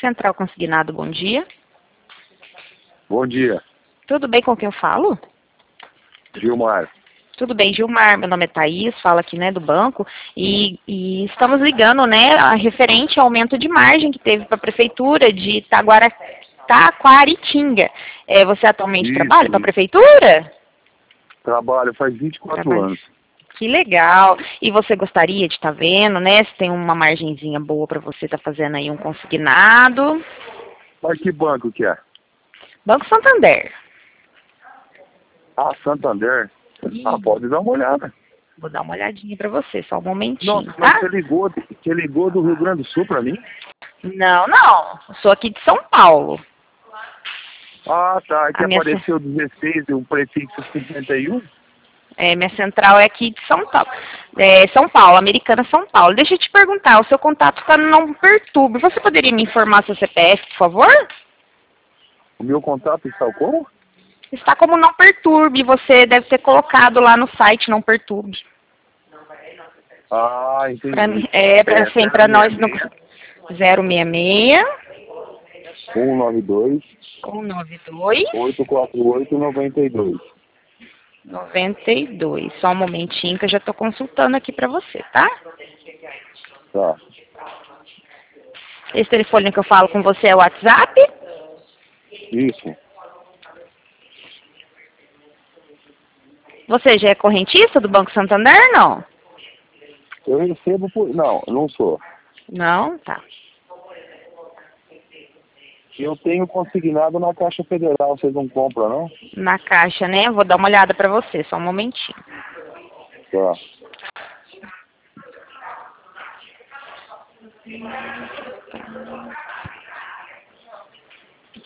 Central Consignado, bom dia. Bom dia, Tudo bem com quem eu falo? Gilmar. Tudo bem, Gilmar. Meu nome é Thaís, falo aqui, né, do banco. E estamos ligando, né, referente ao aumento de margem que teve para a prefeitura de Taquaritinga. Você atualmente trabalha para a prefeitura? Trabalho faz 24 anos. Que legal. E você gostaria de estar vendo, né, se tem uma margenzinha boa para você estar fazendo aí um consignado? Mas que banco que é? Banco Santander. Ah, Santander? Ah, pode dar uma olhada. Vou dar uma olhadinha para você, só um momentinho, Nossa, mas tá? você ligou do Rio Grande do Sul pra mim? Não, eu sou aqui de São Paulo. Ah, tá. É que A minha, apareceu 16 e o prefixo 51? minha central é aqui de São Paulo. São Paulo, Americana São Paulo. Deixa eu te perguntar, o seu contato está no Não Perturbe. Você poderia me informar seu CPF, por favor? O meu contato está como? Está como Não Perturbe. Você deve ter colocado lá no site Não Perturbe. Ah, entendi. Para nós no 066 192 192 848 92. 92. Só um momentinho que eu já estou consultando aqui para você, tá? Tá. Esse telefone que eu falo com você é o WhatsApp? Isso. Você já é correntista do Banco Santander, não? Eu recebo por... Não, eu não sou. Não? Tá. Eu tenho consignado na Caixa Federal, vocês não compram, não? Na caixa, né? Vou dar uma olhada pra você, só um momentinho. Tá.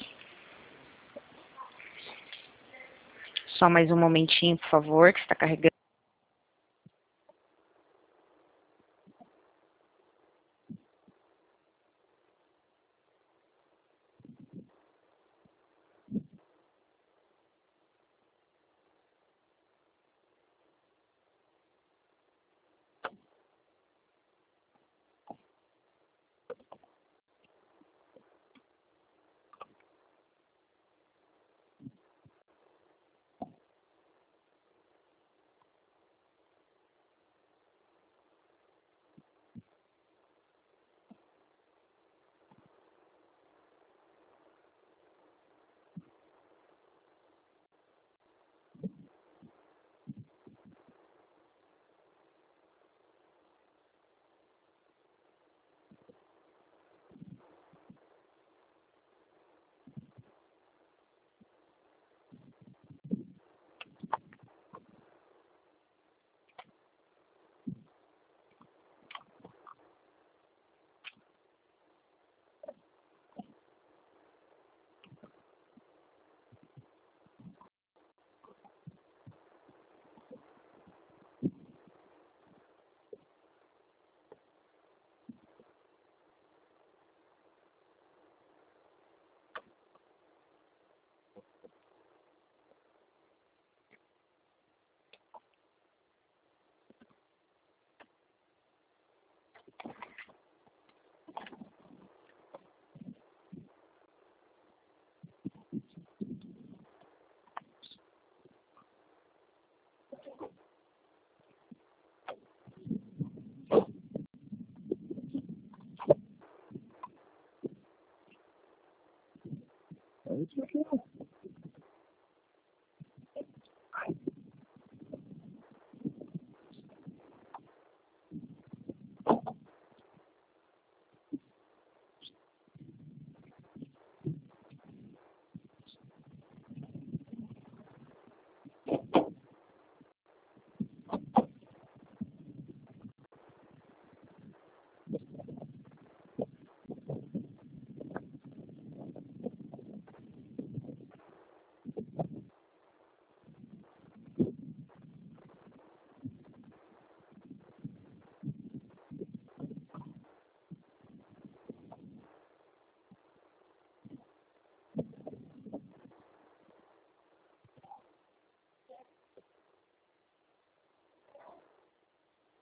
Só mais um momentinho, por favor, que está carregando.